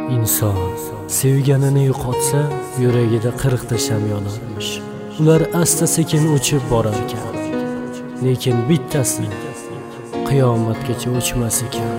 Inson sevganini yo'qotsa, yuragida 40 ta sham yonarmish. Ular asta-sekin o'chib borar ekan. Lekin bittasi qiyomatgacha o'chmas ekan.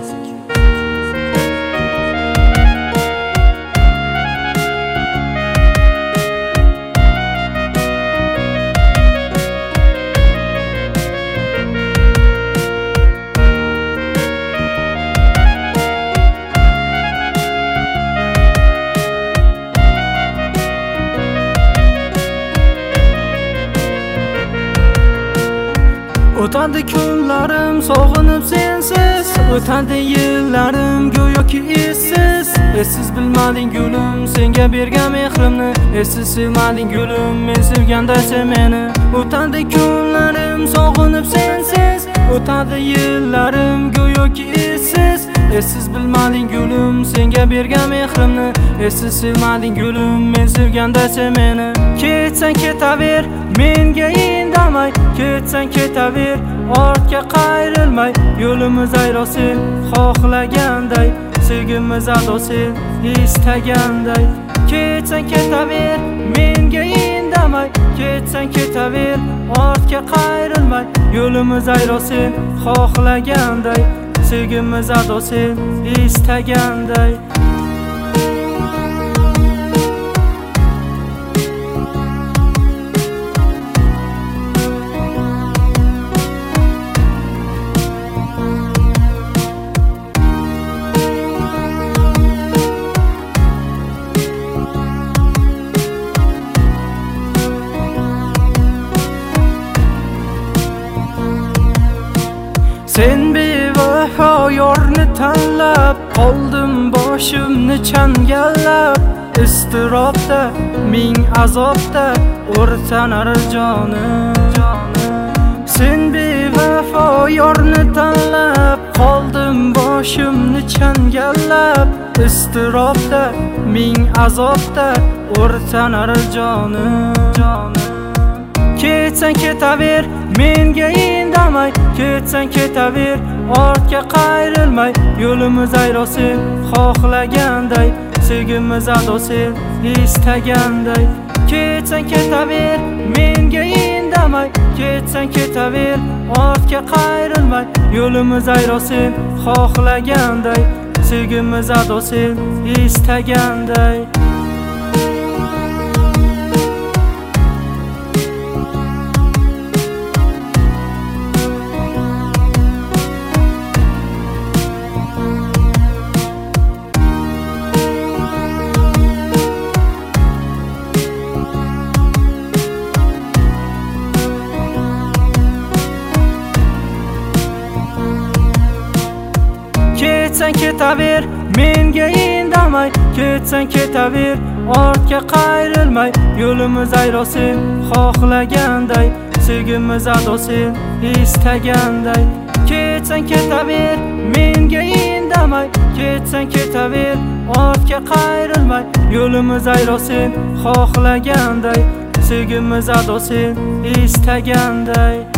O'tadi kunlarim sog'inib sensiz, o'tadi yillarim go'yoki essiz. Essiz bilmading gulim senga bergan mehrimni, essiz sevmading gulim men sevganda sen meni. O'tadi kunlarim sog'inib sensiz, o'tadi yillarim go'yoki essiz. Essiz bilmading gulim senga bergan mehrimni, essiz sevmading gulim men sevganda sen meni. Ketsang ketaver menga indamay, ketsang ketaver ortga qayrilmay, yo'limiz ayrosin xohlaganday, sevgimiz adosin istaganday. Ketsang ketaver menga indamay, ketsang ketaver ortga qayrilmay, yo'limiz ayrosin xohlaganday, sevgimiz adosin istaganday. Sen bevafo yorni tanlab, qoldim boshimni changallab. Istirobda, ming azobda o'rtanar jonim. Sen bevafo yorni tanlab, qoldim boshimni changallab. Istirobda, ming azobda o'rtanar jonim. Ketsang ketaver menga indamay, ketsang ketaver ortga qayrilmay, yo'limiz ayrosin xohlaganday, sevgimiz adosin istaganday. Ketsang ketaver menga indamay, ketsang ketaver ortga qayrilmay, yo'limiz ayrosin xohlaganday, sevgimiz adosin istaganday. Ketsang ketaver menga indamay, ketsang ketaver ortga qayrilmay, yo'limiz ayrosin xohlaganday, sevgimiz adosin istaganday. Ketsang ketaver menga indamay, ketsang ketaver ortga qayrilmay, yo'limiz ayrosin xohlaganday, sevgimiz adosin istaganday.